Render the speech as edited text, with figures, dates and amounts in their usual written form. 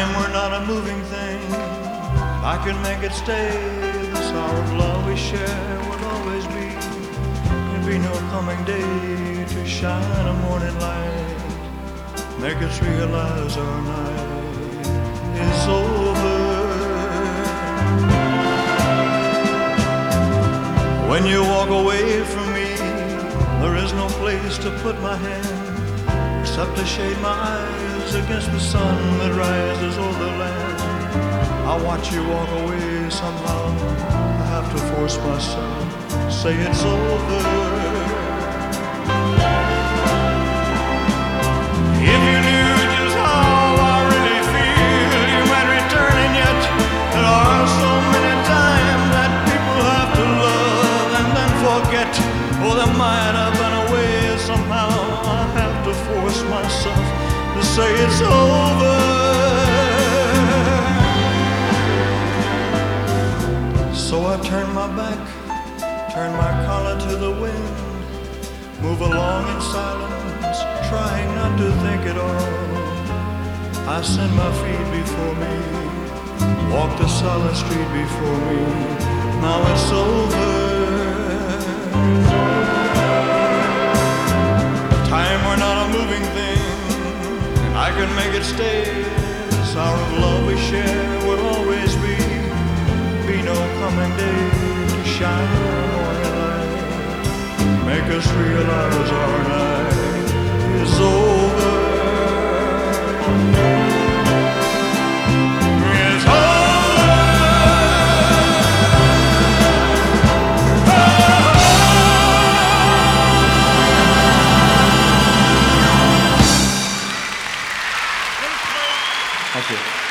Time were not a moving thing, I could make it stay. This hour of love we share would always be. There'd be no coming day to shine a morning light, make us realize our night is over. When you walk away from me, there is no place to put my hand except to shade my eyes against the sun that rises over the land. I watch you walk away somehow, I have to force myself to say it's over. If you knew just how I really feel, you might return, and yet there are so many times that people have to love and then forget. Oh, there might have been a way somehow, I have to force myself to say it's over. So I turn my back, turn my collar to the wind, move along in silence, trying not to think at all. I send my feet before me, walk the silent street before me. Now it's over. Time were not a moving thing, and I could make it stay. This hour of love we share would always be no coming day to shine a morning light, make us realize our night is over. It's over. Thank you.